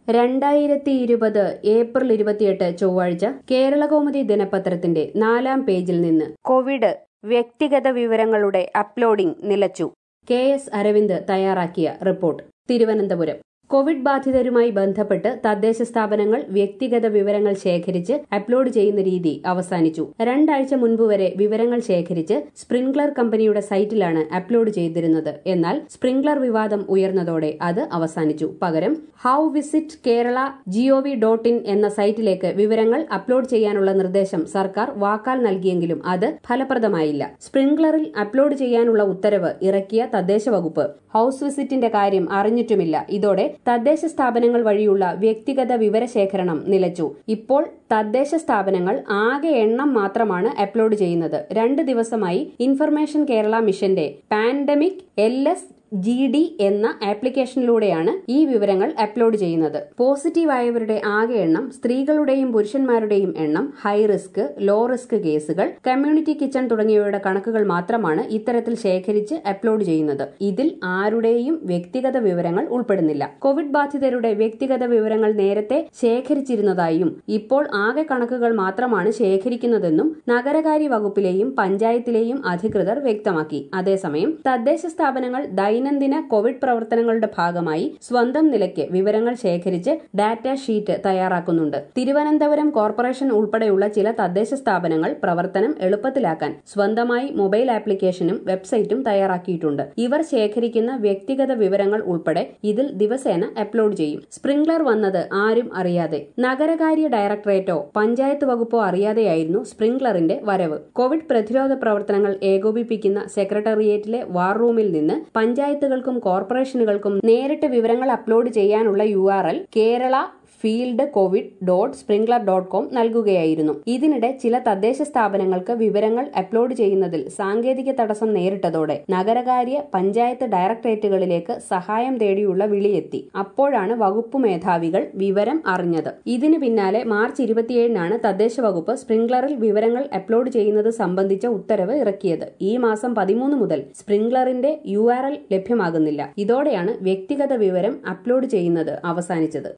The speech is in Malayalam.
2020 ഏപ്രിൽ 28 ചൊവ്വാഴ്ച കേരളകൗമുദി ദിനപത്രത്തിന്റെ 4-ാം പേജിൽ നിന്ന് കോവിഡ് വ്യക്തിഗത വിവരങ്ങളുടെ അപ്ലോഡിംഗ് നിലച്ചു. KS അരവിന്ദ് തയ്യാറാക്കിയ റിപ്പോർട്ട്. തിരുവനന്തപുരം. കോവിഡ് ബാധിതരുമായി ബന്ധപ്പെട്ട് തദ്ദേശ സ്ഥാപനങ്ങൾ വ്യക്തിഗത വിവരങ്ങൾ ശേഖരിച്ച് അപ്ലോഡ് ചെയ്യുന്ന രീതി അവസാനിച്ചു. 2 ആഴ്ച മുൻപ് വരെ വിവരങ്ങൾ ശേഖരിച്ച് സ്പ്രിംഗ്ലർ കമ്പനിയുടെ സൈറ്റിലാണ് അപ്ലോഡ് ചെയ്തിരുന്നത്. എന്നാൽ സ്പ്രിംഗ്ലർ വിവാദം ഉയർന്നതോടെ അത് അവസാനിച്ചു. പകരം howvisitkerala.gov.in എന്ന സൈറ്റിലേക്ക് വിവരങ്ങൾ അപ്ലോഡ് ചെയ്യാനുള്ള നിർദ്ദേശം സർക്കാർ വാക്കാൽ നൽകിയെങ്കിലും അത് ഫലപ്രദമായില്ല. സ്പ്രിംഗ്ലറിൽ അപ്ലോഡ് ചെയ്യാനുള്ള ഉത്തരവ് ഇറക്കിയ തദ്ദേശ വകുപ്പ് ഹൌസ് വിസിറ്റിന്റെ കാര്യം അറിഞ്ഞിട്ടുമില്ല. ഇതോടെ തദ്ദേശ സ്ഥാപനങ്ങൾ വഴിയുള്ള വ്യക്തിഗത വിവരശേഖരണം നിലച്ചു. ഇപ്പോൾ തദ്ദേശ സ്ഥാപനങ്ങൾ ആകെ എണ്ണം മാത്രമാണ് അപ്ലോഡ് ചെയ്യുന്നത്. 2 ദിവസമായി ഇൻഫർമേഷൻ കേരള മിഷന്റെ പാൻഡമിക് LSGD എന്ന ആപ്ലിക്കേഷനിലൂടെയാണ് ഈ വിവരങ്ങൾ അപ്ലോഡ് ചെയ്യുന്നത്. പോസിറ്റീവായവരുടെ ആകെ എണ്ണം, സ്ത്രീകളുടെയും പുരുഷന്മാരുടെയും എണ്ണം, ഹൈ റിസ്ക്, ലോ റിസ്ക് കേസുകൾ, കമ്മ്യൂണിറ്റി കിച്ചൺ തുടങ്ങിയവയുടെ കണക്കുകൾ മാത്രമാണ് ഇത്തരത്തിൽ ശേഖരിച്ച് അപ്ലോഡ് ചെയ്യുന്നത്. ഇതിൽ ആരുടെയും വ്യക്തിഗത വിവരങ്ങൾ ഉൾപ്പെടുന്നില്ല. കോവിഡ് ബാധിതരുടെ വ്യക്തിഗത വിവരങ്ങൾ നേരത്തെ ശേഖരിച്ചിരുന്നതായും ഇപ്പോൾ ആകെ കണക്കുകൾ മാത്രമാണ് ശേഖരിക്കുന്നതെന്നും നഗരകാര്യ വകുപ്പിലെയും പഞ്ചായത്തിലെയും അധികൃതർ വ്യക്തമാക്കി. അതേസമയം തദ്ദേശ സ്ഥാപനങ്ങൾ ദൈനംദിന കോവിഡ് പ്രവർത്തനങ്ങളുടെ ഭാഗമായി സ്വന്തം നിലയ്ക്ക് വിവരങ്ങൾ ശേഖരിച്ച് ഡാറ്റ ഷീറ്റ് തയ്യാറാക്കുന്നുണ്ട്. തിരുവനന്തപുരം കോർപ്പറേഷൻ ഉൾപ്പെടെയുള്ള ചില തദ്ദേശ സ്ഥാപനങ്ങൾ പ്രവർത്തനം എളുപ്പത്തിലാക്കാൻ സ്വന്തമായി മൊബൈൽ ആപ്ലിക്കേഷനും വെബ്സൈറ്റും തയ്യാറാക്കിയിട്ടുണ്ട്. ഇവർ ശേഖരിക്കുന്ന വ്യക്തിഗത വിവരങ്ങൾ ഉൾപ്പെടെ ഇതിൽ ദിവസേന അപ്ലോഡ് ചെയ്യും. സ്പ്രിംഗ്ലർ വന്നത് ആരും അറിയാതെ. നഗരകാര്യ ഡയറക്ടറേറ്റോ പഞ്ചായത്ത് വകുപ്പോ അറിയാതെയായിരുന്നു സ്പ്രിംഗ്ലറിന്റെ വരവ്. കോവിഡ് പ്രതിരോധ പ്രവർത്തനങ്ങൾ ഏകോപിപ്പിക്കുന്ന സെക്രട്ടേറിയറ്റിലെ വാർ റൂമിൽ നിന്ന് പഞ്ചായത്തുകൾക്കും കോർപ്പറേഷനുകൾക്കും നേരിട്ട് വിവരങ്ങൾ അപ്ലോഡ് ചെയ്യാനുള്ള URL kerala.fieldcovid.sprinkler.com നൽകുകയായിരുന്നു. ഇതിനിടെ ചില തദ്ദേശ സ്ഥാപനങ്ങൾക്ക് വിവരങ്ങൾ അപ്ലോഡ് ചെയ്യുന്നതിൽ സാങ്കേതിക തടസ്സം നേരിട്ടതോടെ നഗരകാര്യ പഞ്ചായത്ത് ഡയറക്ടറേറ്റുകളിലേക്ക് സഹായം തേടിയുള്ള വിളിയെത്തി. അപ്പോഴാണ് വകുപ്പ് മേധാവികൾ വിവരം അറിഞ്ഞത്. ഇതിന് പിന്നാലെ മാർച്ച് 27-നാണ് തദ്ദേശ വകുപ്പ് സ്പ്രിംഗ്ലറിൽ വിവരങ്ങൾ അപ്ലോഡ് ചെയ്യുന്നത് സംബന്ധിച്ച ഉത്തരവ് ഇറക്കിയത്. ഈ മാസം 13 മുതൽ സ്പ്രിംഗ്ലറിന്റെ URL ലഭ്യമാകുന്നില്ല. ഇതോടെയാണ് വ്യക്തിഗത വിവരം അപ്ലോഡ് ചെയ്യുന്നത് അവസാനിച്ചത്.